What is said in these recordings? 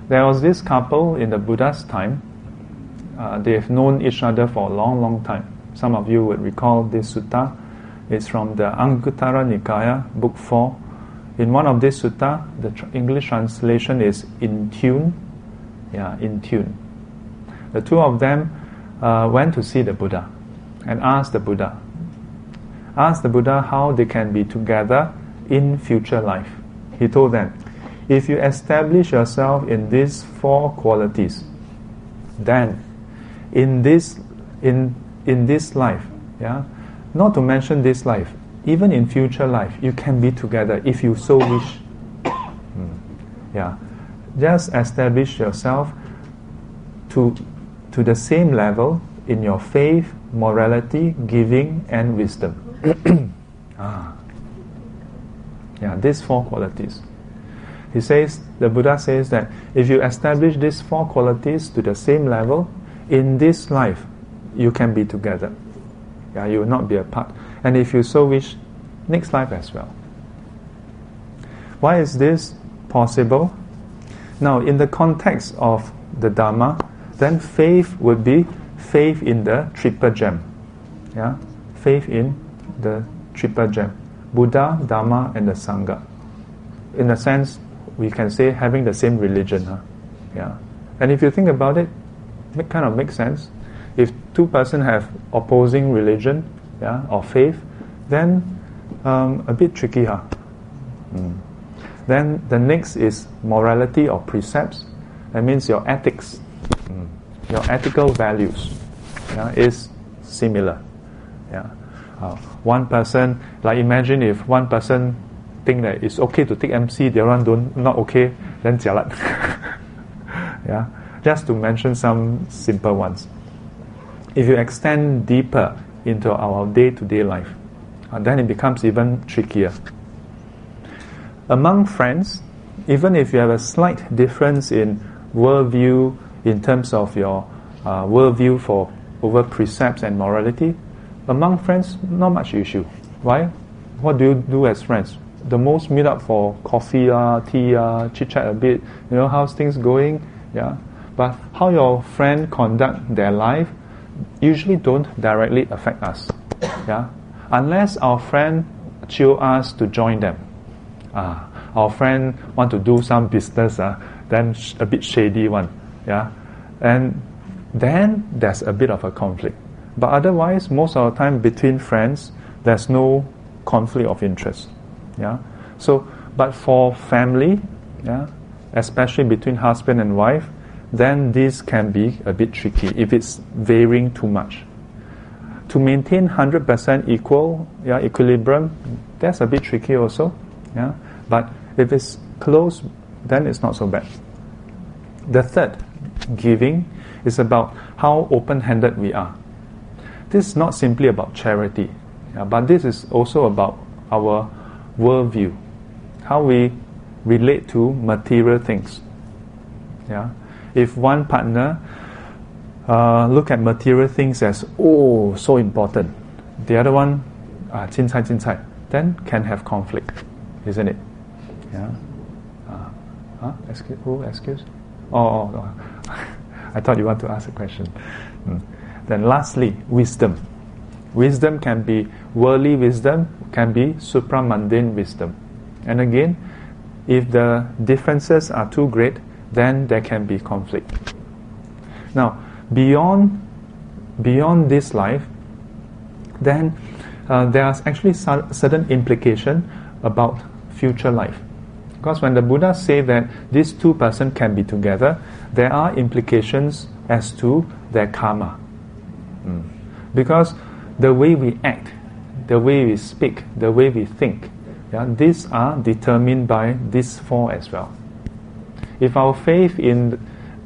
There was this couple in the Buddha's time. They've known each other for a long, long time. Some of you would recall this sutta. It's from the Anguttara Nikaya, book 4. In one of these sutta, the English translation is in tune. Yeah, in tune. The two of them went to see the Buddha and asked the Buddha how they can be together in future life. He told them, if you establish yourself in these 4 qualities, then in this life, yeah, not to mention this life, even in future life, you can be together if you so wish. Yeah, just establish yourself to the same level in your faith, morality, giving, and wisdom. Yeah, these 4 qualities. He says, the Buddha says that if you establish these 4 qualities to the same level, in this life, you can be together. Yeah, you will not be apart. And if you so wish, next life as well. Why is this possible? Now, in the context of the Dharma, then faith would be faith in the triple gem. Yeah, faith in the triple gem: Buddha, Dharma, and the Sangha. In a sense, we can say having the same religion. Yeah, and if you think about it, it kind of makes sense. If 2 persons have opposing religion, yeah, or faith, then a bit tricky, Then the next is morality or precepts. That means your ethics, your ethical values, yeah, is similar. Yeah, one person, like imagine if one person think that it's okay to take MC, the other one not okay, then jialat. Yeah, just to mention some simple ones. If you extend deeper into our day-to-day life, then it becomes even trickier. Among friends, even if you have a slight difference in worldview in terms of your worldview over precepts and morality, among friends, not much issue. Why? What do you do as friends? The most meet up for coffee, tea, chit-chat a bit, how's things going, yeah. But how your friend conduct their life usually don't directly affect us, yeah. Unless our friend chill us to join them. Our friend want to do some business, then a bit shady one, yeah. And then there's a bit of a conflict. But otherwise, most of the time between friends, there's no conflict of interest. Yeah. So, but for family, yeah, especially between husband and wife, then this can be a bit tricky if it's varying too much. To maintain 100% equilibrium, that's a bit tricky also. Yeah. But if it's close, then it's not so bad. The third, giving, is about how open-handed we are. This is not simply about charity, but this is also about our worldview, how we relate to material things. Yeah, if one partner look at material things as so important, the other one chin cai, then can have conflict, isn't it? Yeah. Excuse? Oh. I thought you want to ask a question. Then lastly, wisdom. Wisdom can be worldly wisdom, can be supramundane wisdom. And again, if the differences are too great, then there can be conflict. Now, beyond this life, then there are actually certain implication about future life. Because when the Buddha say that these 2 persons can be together, there are implications as to their karma. Because the way we act, the way we speak, the way we think, these are determined by these 4 as well. If our faith in,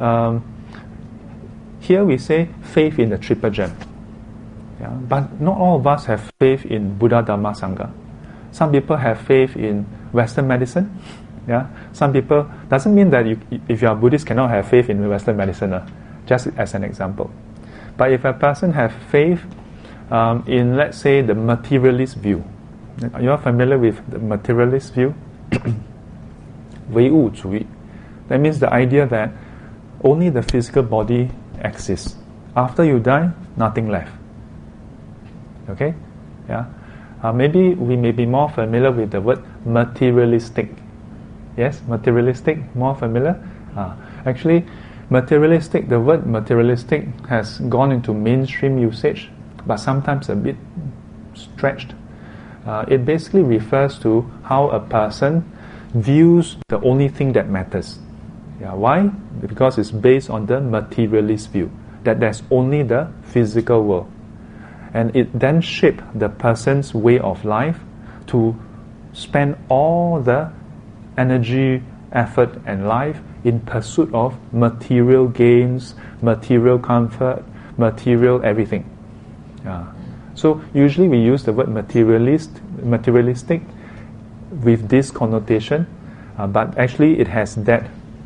here we say faith in the triple gem. But not all of us have faith in Buddha, Dhamma, Sangha. Some people have faith in Western medicine. Some people, doesn't mean that if you are Buddhist cannot have faith in Western medicine, just as an example. But if a person has faith in, let's say, the materialist view, you are familiar with the materialist view? 唯物主义. That means the idea that only the physical body exists. After you die, nothing left. Okay? Yeah. Maybe we may be more familiar with the word materialistic. Yes, materialistic, more familiar? Actually, materialistic, the word materialistic has gone into mainstream usage, but sometimes a bit stretched. It basically refers to how a person views the only thing that matters. Yeah, why? Because it's based on the materialist view, that there's only the physical world. And it then shaped the person's way of life to spend all the energy, effort, and life in pursuit of material gains, material comfort, material everything. So usually we use the word materialistic with this connotation, but actually it has that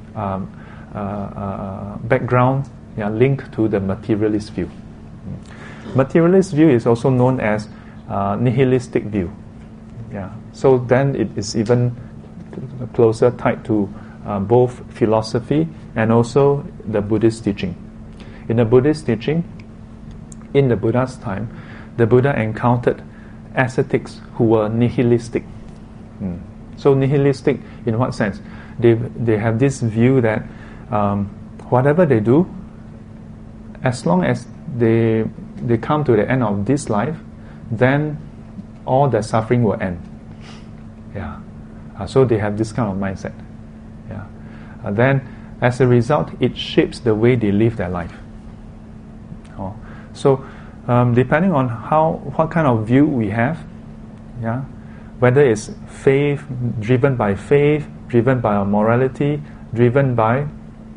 background linked to the materialist view. Materialist view is also known as nihilistic view. So then it is even closer tied to both philosophy and also the Buddhist teaching. In the Buddhist teaching, in the Buddha's time, the Buddha encountered ascetics who were nihilistic. So nihilistic in what sense? They have this view that whatever they do, as long as they come to the end of this life, then all the suffering will end. So they have this kind of mindset. Then as a result, it shapes the way they live their life. So depending on what kind of view we have, whether it's faith, driven by our morality, driven by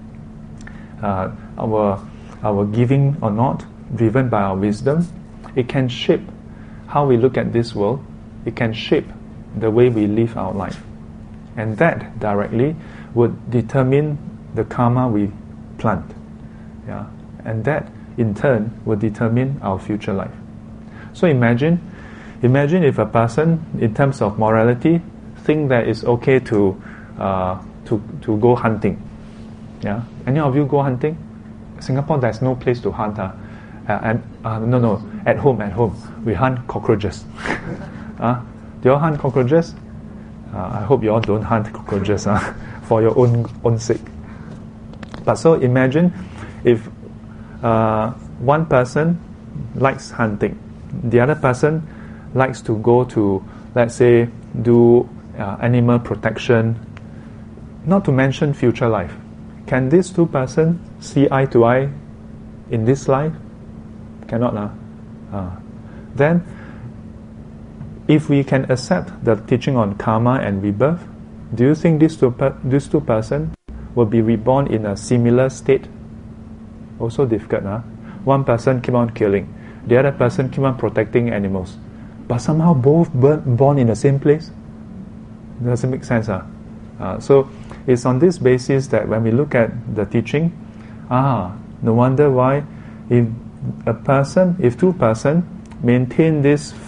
our giving or not, driven by our wisdom, it can shape how we look at this world. It can shape the way we live our life, and that directly would determine the karma we plant, and that in turn will determine our future life. So imagine if a person, in terms of morality, think that it's okay to go hunting. Any of you go hunting? Singapore, there's no place to hunt. No, at home we hunt cockroaches. Do you all hunt cockroaches? I hope you all don't hunt cockroaches for your own sake. But so imagine if one person likes hunting, the other person likes to go to, let's say, do animal protection, not to mention future life. Can these two persons see eye to eye in this life? Cannot. Then, if we can accept the teaching on karma and rebirth, do you think these two persons will be reborn in a similar state? Also difficult. One person keep on killing, the other person keep on protecting animals, but somehow both born in the same place? Doesn't make sense. So it's on this basis that when we look at the teaching, no wonder why if two persons maintain this